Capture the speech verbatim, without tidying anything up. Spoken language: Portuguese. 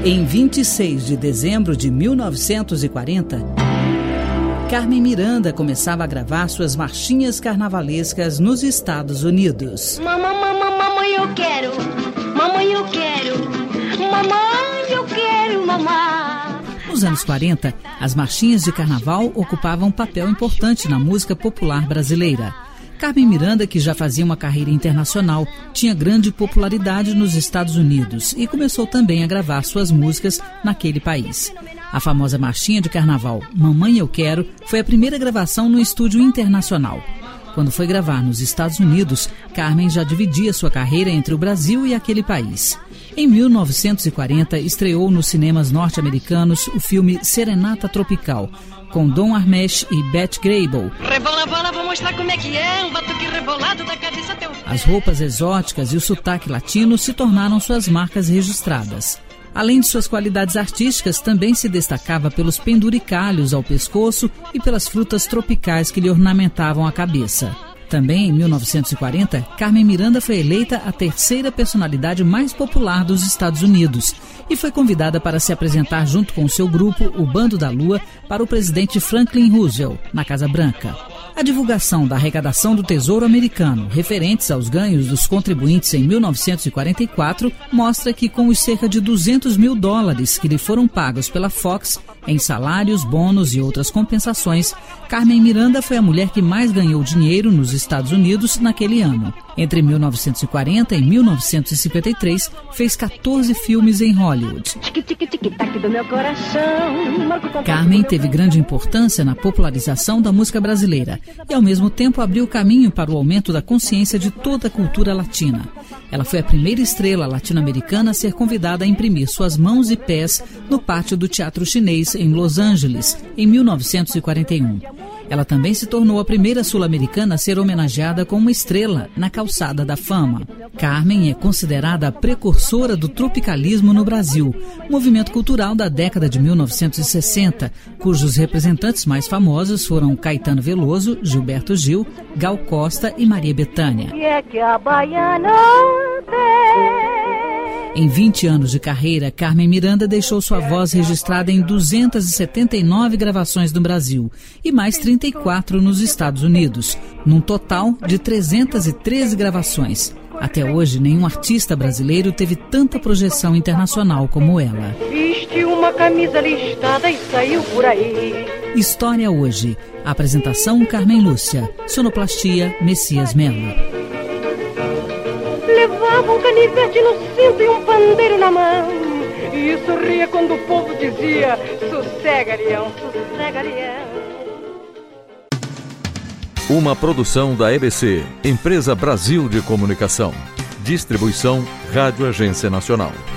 Em vinte e seis de dezembro de mil novecentos e quarenta, Carmen Miranda começava a gravar suas marchinhas carnavalescas nos Estados Unidos. Mamãe, mamãe, mamãe, eu quero. Mamãe, eu quero. Mamãe, eu quero, mamãe. Nos anos quarenta, as marchinhas de carnaval ocupavam um papel importante na música popular brasileira. Carmen Miranda, que já fazia uma carreira internacional, tinha grande popularidade nos Estados Unidos e começou também a gravar suas músicas naquele país. A famosa marchinha de carnaval Mamãe Eu Quero foi a primeira gravação no estúdio internacional. Quando foi gravar nos Estados Unidos, Carmen já dividia sua carreira entre o Brasil e aquele país. Em mil novecentos e quarenta, estreou nos cinemas norte-americanos o filme Serenata Tropical, com Don Armesh e Beth Grable. Rebola, bola, vou mostrar como é que é, um batuque rebolado da cabeça até o... As roupas exóticas e o sotaque latino se tornaram suas marcas registradas. Além de suas qualidades artísticas, também se destacava pelos penduricalhos ao pescoço e pelas frutas tropicais que lhe ornamentavam a cabeça. Também, em mil novecentos e quarenta, Carmen Miranda foi eleita a terceira personalidade mais popular dos Estados Unidos e foi convidada para se apresentar junto com seu grupo, o Bando da Lua, para o presidente Franklin Roosevelt, na Casa Branca. A divulgação da arrecadação do Tesouro Americano, referentes aos ganhos dos contribuintes em mil novecentos e quarenta e quatro, mostra que com os cerca de duzentos mil dólares que lhe foram pagos pela Fox, em salários, bônus e outras compensações, Carmen Miranda foi a mulher que mais ganhou dinheiro nos Estados Unidos naquele ano. Entre mil novecentos e quarenta e mil novecentos e cinquenta e três, fez catorze filmes em Hollywood. Carmen teve grande importância na popularização da música brasileira e, ao mesmo tempo, abriu caminho para o aumento da consciência de toda a cultura latina. Ela foi a primeira estrela latino-americana a ser convidada a imprimir suas mãos e pés no pátio do Teatro Chinês, em Los Angeles, em mil novecentos e quarenta e um. Ela também se tornou a primeira sul-americana a ser homenageada com uma estrela na Calçada da Fama. Carmen é considerada a precursora do tropicalismo no Brasil, movimento cultural da década de mil novecentos e sessenta, cujos representantes mais famosos foram Caetano Veloso, Gilberto Gil, Gal Costa e Maria Bethânia. Em vinte anos de carreira, Carmen Miranda deixou sua voz registrada em duzentas e setenta e nove gravações no Brasil e mais trinta e quatro nos Estados Unidos, num total de trezentas e treze gravações. Até hoje, nenhum artista brasileiro teve tanta projeção internacional como ela. Vestiu uma camisa listada e saiu por aí. História Hoje. Apresentação Carmen Lúcia. Sonoplastia Messias Melo. Levava um canivete no cinto e um pandeiro na mão. E sorria quando o povo dizia: sossega, leão, sossega, leão. Uma produção da E B C, Empresa Brasil de Comunicação. Distribuição Rádio Agência Nacional.